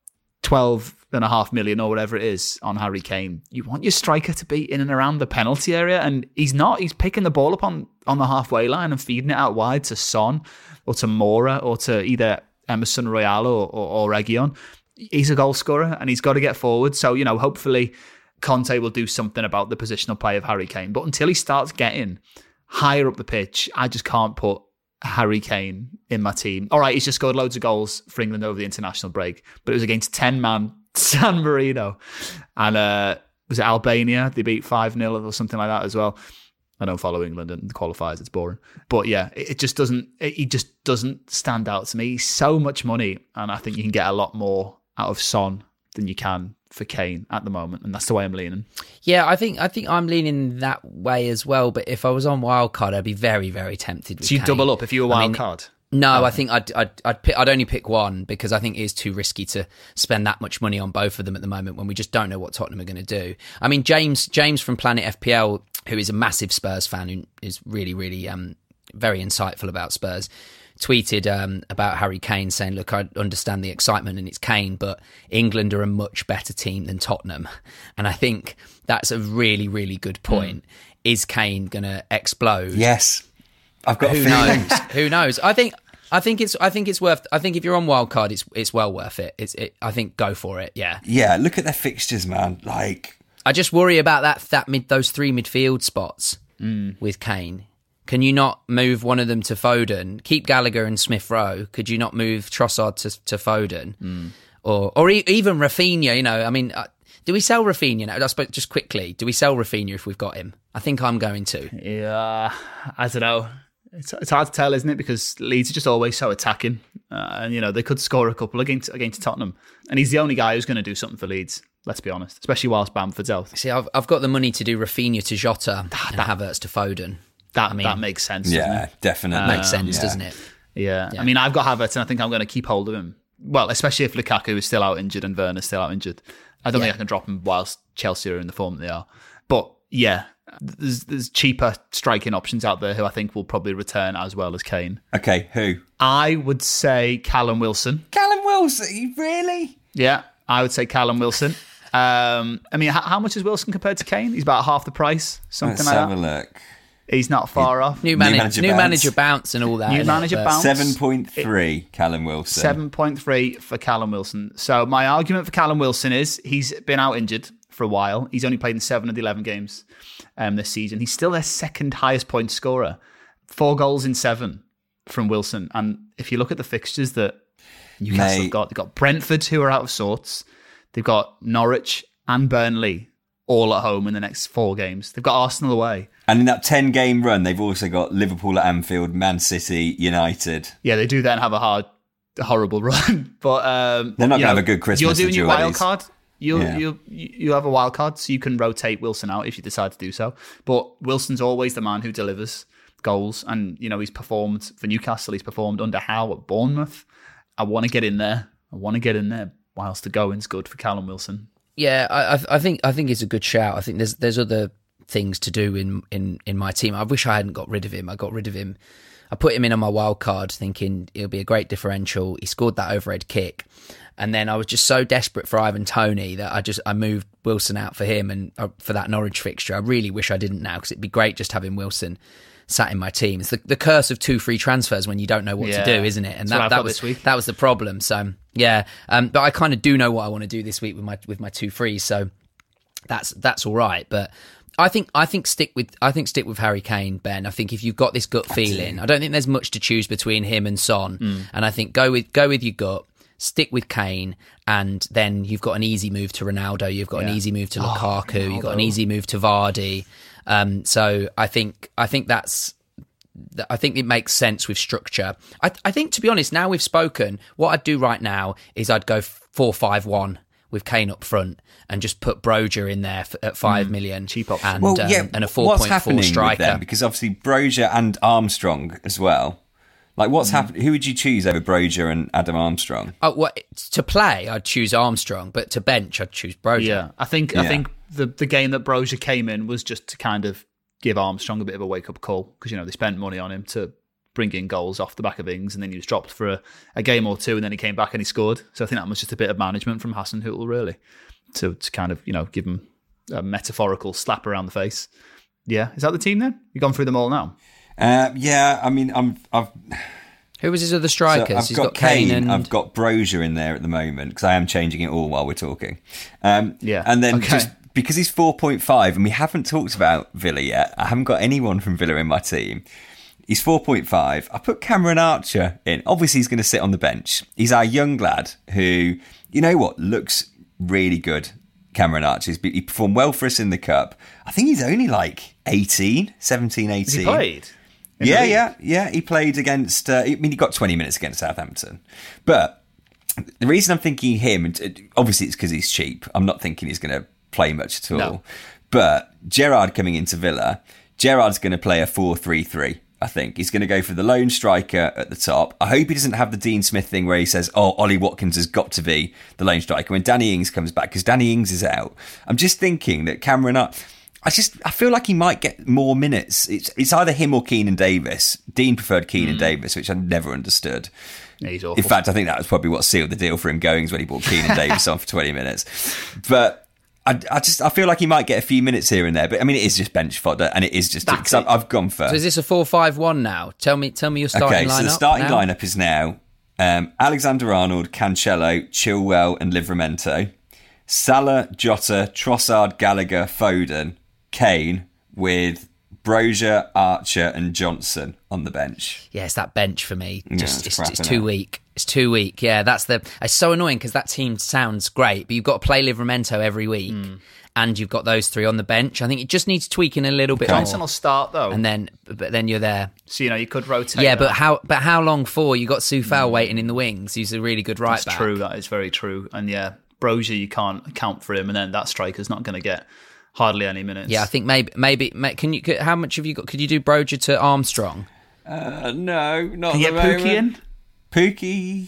twelve and a half million or whatever it is on Harry Kane, you want your striker to be in and around the penalty area, and he's not. He's picking the ball up on, on the halfway line and feeding it out wide to Son or to Mora or to either Emerson Royale or, or, or Reguilon. He's a goal scorer and he's got to get forward. So, you know, hopefully Conte will do something about the positional play of Harry Kane. But until he starts getting higher up the pitch, I just can't put Harry Kane in my team. All right, he's just scored loads of goals for England over the international break, but it was against ten-man San Marino. And uh, was it Albania? They beat five nil or something like that as well. I don't follow England and the qualifiers, it's boring. But yeah, it, it just doesn't, it, he just doesn't stand out to me. He's so much money, and I think you can get a lot more out of Son than you can for Kane at the moment, and that's the way I'm leaning. Yeah, I think I think I'm leaning that way as well. But if I was on wildcard, I'd be very, very tempted with So you Kane. double up if you were I mean, wildcard? No, oh. I think I'd I'd I'd, pick, I'd only pick one because I think it is too risky to spend that much money on both of them at the moment when we just don't know what Tottenham are going to do. I mean, James James from Planet F P L, who is a massive Spurs fan, who is really really um very insightful about Spurs, tweeted um, about Harry Kane saying, look, I understand the excitement and it's Kane, but England are a much better team than Tottenham. And I think that's a really, really good point. Mm. Is Kane going to explode? Yes. I've got Who a feeling. knows? Who knows? I think I think it's I think it's worth I think if you're on wildcard, it's it's well worth it. It's it, I think go for it, yeah. Yeah, look at their fixtures, man. Like I just worry about that that mid those three midfield spots mm. with Kane. Can you not move one of them to Foden? Keep Gallagher and Smith Rowe. Could you not move Trossard to, to Foden? Mm. Or or e- even Rafinha, you know, I mean, uh, do we sell Rafinha now? I suppose just quickly, do we sell Rafinha if we've got him? I think I'm going to. Yeah, I don't know. It's it's hard to tell, isn't it? Because Leeds are just always so attacking. Uh, and, you know, they could score a couple against, against Tottenham. And he's the only guy who's going to do something for Leeds, let's be honest, especially whilst Bamford's out. See, I've, I've got the money to do Rafinha to Jota that, and that, Havertz to Foden. That I mean, that makes sense. Yeah, it? definitely. Makes sense, yeah. doesn't it? Yeah. yeah. I mean, I've got Havertz and I think I'm going to keep hold of him. Well, especially if Lukaku is still out injured and Werner's still out injured. I don't yeah. think I can drop him whilst Chelsea are in the form that they are. But yeah, there's, there's cheaper striking options out there who I think will probably return as well as Kane. Okay, who? I would say Callum Wilson. Callum Wilson? Really? Yeah, I would say Callum Wilson. Um, I mean, how, how much is Wilson compared to Kane? He's about half the price, something Let's like have that. a look. He's not far off. New, mani- new manager, new bounce. manager bounce and all that. New manager it? bounce. seven point three, Callum Wilson. seven point three for Callum Wilson. So my argument for Callum Wilson is he's been out injured for a while. He's only played in seven of the eleven games um, this season. He's still their second highest point scorer. Four goals in seven from Wilson. And if you look at the fixtures that Newcastle Mate. have got, they've got Brentford, who are out of sorts. They've got Norwich and Burnley all at home in the next four games. They've got Arsenal away. And in that ten-game run, they've also got Liverpool at Anfield, Man City, United. Yeah, they do then have a hard, horrible run. But um, they're not going to know, have a good Christmas. You're doing your wild card. You yeah. you you have a wild card, so you can rotate Wilson out if you decide to do so. But Wilson's always the man who delivers goals, and you know he's performed for Newcastle. He's performed under Howe at Bournemouth. I want to get in there. I want to get in there whilst the going's good for Callum Wilson. Yeah, I, I think I think it's a good shout. I think there's there's other things to do in, in, in my team. I wish I hadn't got rid of him. I got rid of him. I put him in on my wild card thinking it'll be a great differential. He scored that overhead kick. And then I was just so desperate for Ivan Toney that I just I moved Wilson out for him and uh, for that Norwich fixture. I really wish I didn't now because it'd be great just having Wilson sat in my team. It's the, the curse of two free transfers when you don't know what yeah. to do, isn't it? And That's that, that was that was the problem. So yeah, um, but I kind of do know what I want to do this week with my with my two frees. So that's that's all right. But I think I think stick with I think stick with Harry Kane, Ben. I think if you've got this gut feeling, I don't think there's much to choose between him and Son. Mm. And I think go with go with your gut. stick with Kane, and then you've got an easy move to Ronaldo, you've got Yeah. an easy move to Oh, Lukaku, you've got an Ronaldo. easy move to Vardy. Um, so I think I think that's I think it makes sense with structure. I, I think, to be honest, now we've spoken, what I'd do right now is I'd go four five one with Kane up front and just put Broja in there f- at five Mm, million, cheap option. and, Well, um, yeah, and a four what's point happening four striker. with them? Because obviously Broja and Armstrong as well. Like, what's Mm. happening? Who would you choose over Broja and Adam Armstrong? Oh, well, to play, I'd choose Armstrong, but to bench, I'd choose Broja. Yeah, I think I Yeah. think the the game that Broja came in was just to kind of give Armstrong a bit of a wake up call, because you know they spent money on him to bring in goals off the back of things, and then he was dropped for a, a game or two, and then he came back and he scored. So I think that was just a bit of management from Hasenhüttl, really, to to kind of you know give him a metaphorical slap around the face. Yeah, is that the team then? You've gone through them all now. Uh, yeah, I mean, I'm. I've. Who was his other So strikers? I've He's got, got Kane, Kane, and I've got Broja in there at the moment because I am changing it all while we're talking. Um, Yeah, and then okay. just because he's four point five, and we haven't talked about Villa yet. I haven't got anyone from Villa in my team. He's four point five. I put Cameron Archer in. Obviously, he's going to sit on the bench. He's our young lad who, you know what, looks really good. Cameron Archer. He's, he performed well for us in the Cup. I think he's only like eighteen, seventeen, eighteen. Has he played? In the Yeah, league? yeah, yeah. He played against. Uh, I mean, he got twenty minutes against Southampton. But the reason I'm thinking him, and obviously, it's because he's cheap. I'm not thinking he's going to play much at all. No. But Gerrard coming into Villa, Gerrard's going to play a four three three. I think he's going to go for the lone striker at the top. I hope he doesn't have the Dean Smith thing where he says, "Oh, Ollie Watkins has got to be the lone striker" when Danny Ings comes back, because Danny Ings is out. I'm just thinking that Cameron Ar- I just I feel like he might get more minutes. It's it's either him or Keenan Davis. Dean preferred Keenan Davis, which I never understood. Yeah, he's awful. In fact, I think that was probably what sealed the deal for him going, is when he brought Keenan Davis on for twenty minutes. But I, I just I feel like he might get a few minutes here and there. But I mean, it is just bench fodder, and it is just because I've, I've gone for. so is this a four five one now? Tell me, tell me your starting Okay, lineup. so the starting now. lineup is now um, Alexander Arnold, Cancelo, Chilwell, and Livramento. Salah, Jota, Trossard, Gallagher, Foden, Kane, with Broja, Archer, and Johnson on the bench. Yeah, it's that bench for me. Yeah, Just it's it's, crap, it's innit? too weak. It's too weak. Yeah, that's the. It's so annoying because that team sounds great, but you've got to play Livramento every week, and you've got those three on the bench. I think it just needs tweaking a little bit Johnson more, will start though, and then but then you're there. so you know you could rotate. Yeah, that. but how but how long for? You got Soufal waiting in the wings. He's a really good right That's back. true. That is very true. And yeah, Broja, you can't account for him, and then that striker's not going to get hardly any minutes. Yeah, I think maybe maybe ma- can you? Could, how much have you got? Could you do Broja to Armstrong? Uh, no, not Can you get Pookie in? Pookie.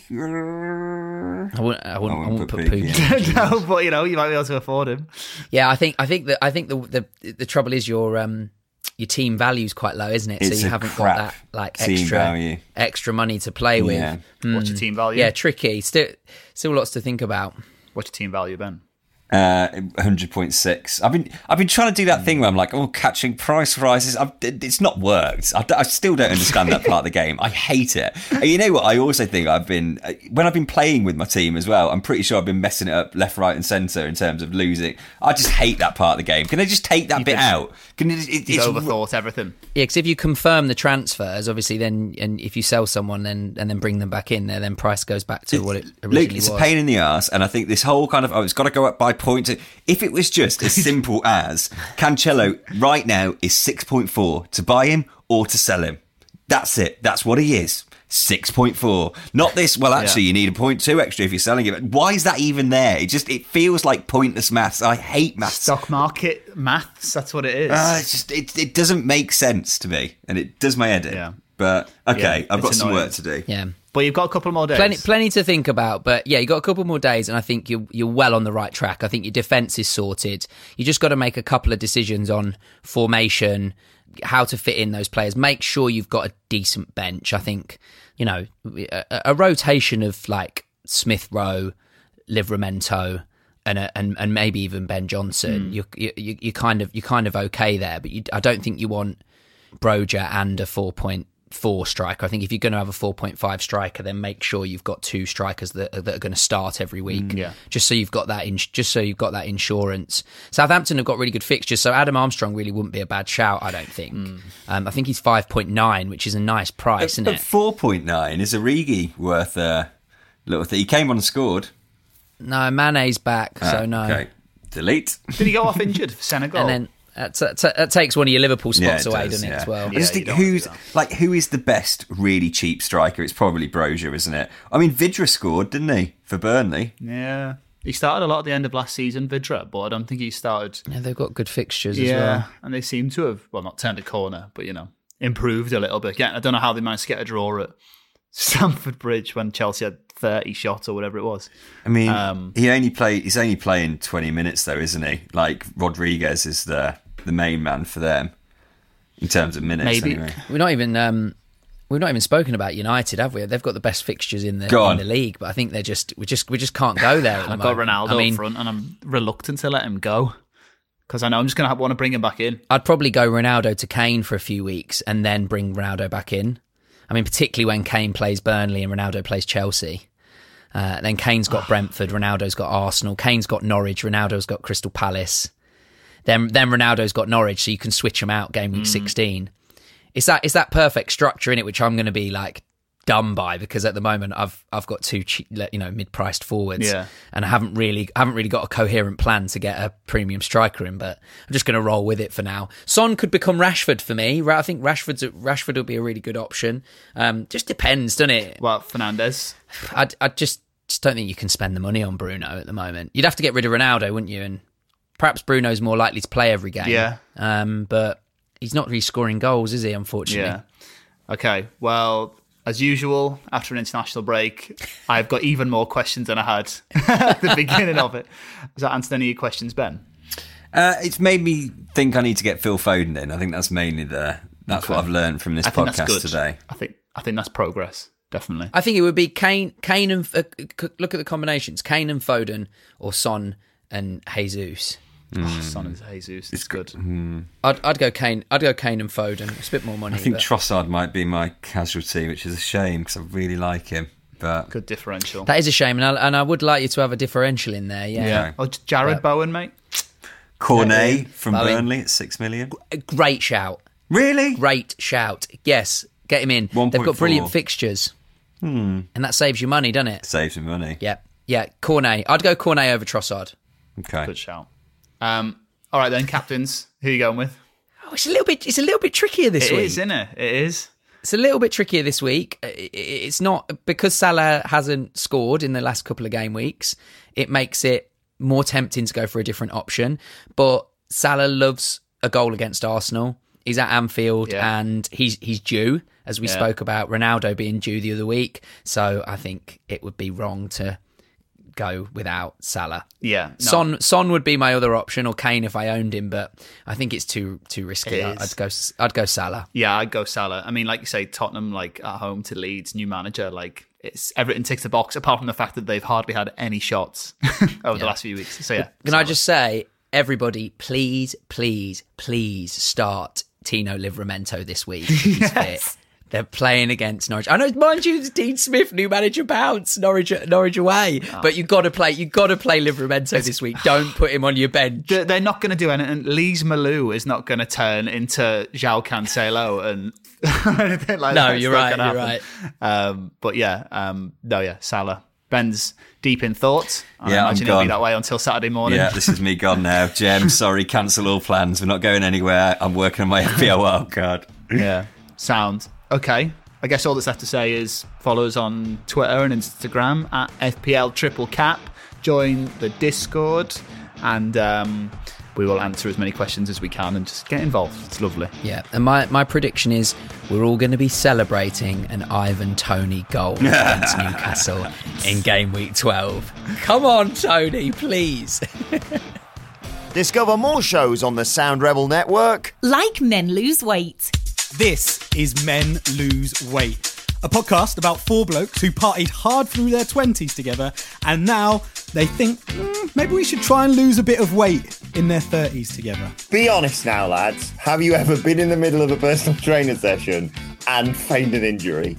I wouldn't. I wouldn't, I wouldn't put Pookie Pookie. in. No, but you know you might be able to afford him. Yeah, I think I think that I think the the the trouble is your um your team value's quite low, isn't it? It's so you a haven't got crap that like team extra value. extra money to play with. Yeah. What's your team value? Yeah, tricky. Still still lots to think about. What's your team value, Ben? Uh, one hundred point six. I've been I've been trying to do that thing where I'm like, oh, catching price rises. I've, it's not worked. I, I still don't understand that part of the game. I hate it. And you know what? I also think I've been when I've been playing with my team as well. I'm pretty sure I've been messing it up left, right, and centre in terms of losing. I just hate that part of the game. Can they just take that You bit think- out? Can it, it, You've it's overthought everything. Yeah, because if you confirm the transfers, obviously, then and if you sell someone, then and then bring them back in there, then price goes back to what it originally Luke, it's was. a pain in the arse, and I think this whole kind of oh, it's got to go up by points. If it was just as simple as Cancelo right now is six point four to buy him or to sell him, that's it. That's what he is. six point four. Not this, well, actually, Yeah. you need a point two extra if you're selling it. Why is that even there? It just it feels like pointless maths. I hate maths. Stock market maths. That's what it is. Uh, it's just it, it doesn't make sense to me, and it does my head in. Yeah. But okay, Yeah, I've got it's some annoying. work to do. Yeah. But you've got a couple more days. Plenty, plenty to think about, but yeah, you got a couple more days, and I think you're you're well on the right track. I think your defense is sorted. You just got to make a couple of decisions on formation, how to fit in those players. Make sure you've got a decent bench. I think you know a, a rotation of like Smith Rowe, Livramento, and a, and and maybe even Ben Johnson. Mm. You you you kind of you kind of okay there, but you, I don't think you want Broja and a four point four striker. I think if you're going to have a four point five striker, then make sure you've got two strikers that, that are going to start every week. Mm, yeah. Just so you've got that in, just so you've got that insurance. Southampton have got really good fixtures, so Adam Armstrong really wouldn't be a bad shout, I don't think. Mm. Um, I think he's five point nine, which is a nice price, isn't At it? four point nine, is Origi worth uh, little thing. He came on and scored. No, Mane's back, Ah, so no. Okay, delete. Did he go off injured for Senegal? And then that, that, that takes one of your Liverpool spots Yeah, it away, does, doesn't it, yeah. as well? I just Yeah, you think don't wanna who's do that. like who is the best really cheap striker? It's probably Brozier, isn't it? I mean, Vidra scored, didn't he, for Burnley? Yeah. He started a lot at the end of last season, Vidra, but I don't think he started. Yeah, they've got good fixtures as Yeah, well. and they seem to have, well, not turned a corner, but, you know, improved a little bit. Yeah, I don't know how they managed to get a draw at Stamford Bridge when Chelsea had thirty shots or whatever it was. I mean, Um, he only play. He's only playing twenty minutes though, isn't he? Like Rodriguez is the the main man for them in terms of minutes. Maybe. Anyway. We're not even um, we've not even spoken about United, have we? They've got the best fixtures in the Go in on. the league, but I think they're just we just we just can't go there. At the I've got moment. Ronaldo I mean, up front, and I'm reluctant to let him go because I know I'm just going to want to bring him back in. I'd probably go Ronaldo to Kane for a few weeks and then bring Ronaldo back in. I mean, particularly when Kane plays Burnley and Ronaldo plays Chelsea. Uh, then Kane's got Brentford, Ronaldo's got Arsenal, Kane's got Norwich, Ronaldo's got Crystal Palace. Then then Ronaldo's got Norwich, so you can switch them out game week sixteen. It's that it's that perfect structure in it, which I'm going to be like dumb by because at the moment I've I've got two cheap, you know mid-priced forwards, Yeah. and I haven't really I haven't really got a coherent plan to get a premium striker in. But I'm just going to roll with it for now. Son could become Rashford for me. I think Rashford's Rashford will be a really good option. Um, just depends, doesn't it? Well, Fernandes. I I just just don't think you can spend the money on Bruno at the moment. You'd have to get rid of Ronaldo, wouldn't you? And perhaps Bruno's more likely to play every game. Yeah. Um, but he's not really scoring goals, is he? Unfortunately. Yeah. Okay, well, as usual, after an international break, I've got even more questions than I had at the beginning of it. Has that answered any of your questions, Ben? Uh, it's made me think I need to get Phil Foden in. I think that's mainly the that's Okay. what I've learned from this I think that's podcast good. today. I think I think that's progress, definitely. I think it would be Kane, Kane and uh, c- look at the combinations: Kane and Foden, or Son and Jesus. Oh, Son and Jesus, it's good. I'd, I'd go Kane. I'd go Kane and Foden. It's a bit more money. I think but- Trossard might be my casualty, which is a shame because I really like him. But Good differential. that is a shame, and I, and I would like you to have a differential in there. Yeah, yeah. Oh, Jared But- Bowen, mate. Cornet from Bowen. Burnley at six million. A great shout. Really? Great shout. Yes, get him in. one They've point got brilliant four. fixtures, hmm. and that saves you money, doesn't it? Saves me money. Yeah, yeah. Cornet. I'd go Cornet over Trossard. Okay. Good shout. Um, all right then, captains. Who are you going with? Oh, it's a little bit. It's a little bit trickier this It week. is, isn't it? It is. It's a little bit trickier this week. I- I- It's not because Salah hasn't scored in the last couple of game weeks. It makes it more tempting to go for a different option. But Salah loves a goal against Arsenal. He's at Anfield Yeah. and he's he's due, as we Yeah. spoke about Ronaldo being due the other week. So I think it would be wrong to go without Salah. Yeah. no. Son Son would be my other option, or Kane if I owned him, but I think it's too too risky. It I'd is. go I'd go Salah. Yeah, I'd go Salah. I mean, like you say, Tottenham, like at home to Leeds, new manager, like it's everything ticks the box, apart from the fact that they've hardly had any shots over the last few weeks. So yeah. Can I just say, everybody, please, please, please start Tino Livramento this week. If he's fit. They're playing against Norwich. I know, mind you, it's Dean Smith, new manager, bounce Norwich, Norwich away. But you got to play. You got to play Livramento this week. Don't put him on your bench. They're they're not going to do anything. Lees Malou is not going to turn into João Cancelo and anything like No, that. It's you're not right, gonna you're happen. Um, but yeah, um, no, yeah, Salah. Ben's deep in thought. I Yeah, I'm imagine he'll be gone. that way until Saturday morning. Yeah, this is me gone now. Jem, sorry, cancel all plans. We're not going anywhere. I'm working on my F P L wildcard. Yeah. Sound. Okay. I guess all that's left to say is follow us on Twitter and Instagram at F P L Triple Cap. Join the Discord, and um, we will answer as many questions as we can and just get involved. It's lovely. Yeah, and my, my prediction is we're all going to be celebrating an Ivan Toney goal against Newcastle in game week twelve. Come on, Tony, please. Discover more shows on the Sound Rebel Network. Like Men Lose Weight. This is Men Lose Weight, a podcast about four blokes who partied hard through their twenties together, and now they think mm, maybe we should try and lose a bit of weight in their thirties together. Be honest now, lads. Have you ever been in the middle of a personal trainer session and feigned an injury?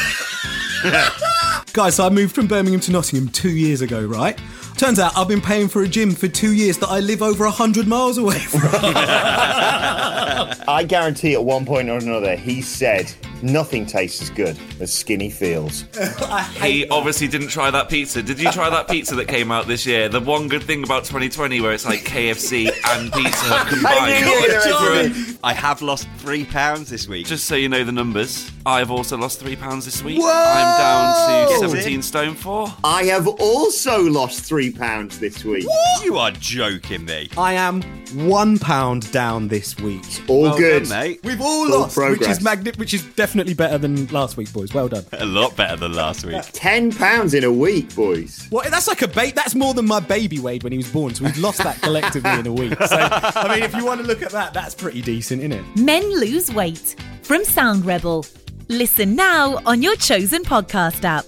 Guys, so I moved from Birmingham to Nottingham two years ago, right? Turns out I've been paying for a gym for two years that I live over one hundred miles away from. I guarantee at one point or another he said Nothing tastes as good as Skinny Feels. He obviously didn't try that pizza. Did you try that pizza that came out this year? The one good thing about twenty twenty where it's like K F C and pizza combined. I have lost three pounds this week. Just so you know the numbers, I've also lost three pounds this week. Whoa! I'm down to seventeen stone four. I have also lost three pounds this week. What? You are joking me. I am one pound down this week. All well good, done, mate. We've all, all lost, progress. which is magni- which is definitely better than last week, boys. Well done. A lot better than last week. Ten pounds in a week, boys. Well, that's like a ba- That's more than my baby weighed when he was born. So we've lost that collectively in a week. So I mean, if you want to look at that, that's pretty decent, isn't it? Men Lose Weight from Sound Rebel. Listen now on your chosen podcast app.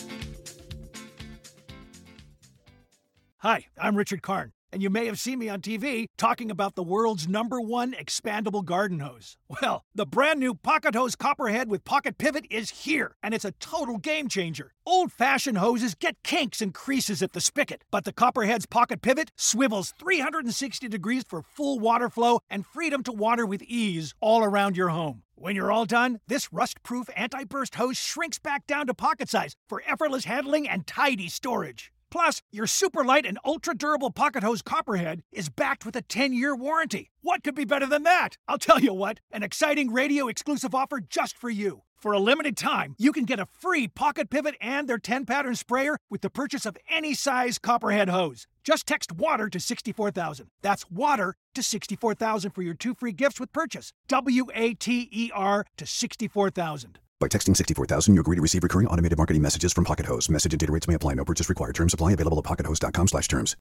Hi, I'm Richard Karn, and you may have seen me on T V talking about the world's number one expandable garden hose. Well, the brand new Pocket Hose Copperhead with Pocket Pivot is here, and it's a total game changer. Old-fashioned hoses get kinks and creases at the spigot, but the Copperhead's Pocket Pivot swivels three hundred sixty degrees for full water flow and freedom to water with ease all around your home. When you're all done, this rust-proof anti-burst hose shrinks back down to pocket size for effortless handling and tidy storage. Plus, your super light and ultra-durable Pocket Hose Copperhead is backed with a ten-year warranty. What could be better than that? I'll tell you what, an exciting radio-exclusive offer just for you. For a limited time, you can get a free Pocket Pivot and their ten-pattern sprayer with the purchase of any size Copperhead hose. Just text WATER to sixty-four thousand. That's WATER to sixty-four thousand for your two free gifts with purchase. W A T E R to sixty-four thousand. By texting sixty-four thousand, you agree to receive recurring automated marketing messages from Pocket Hose. Message and data rates may apply. No purchase required. Terms apply. Available at pocket hose dot com slash terms.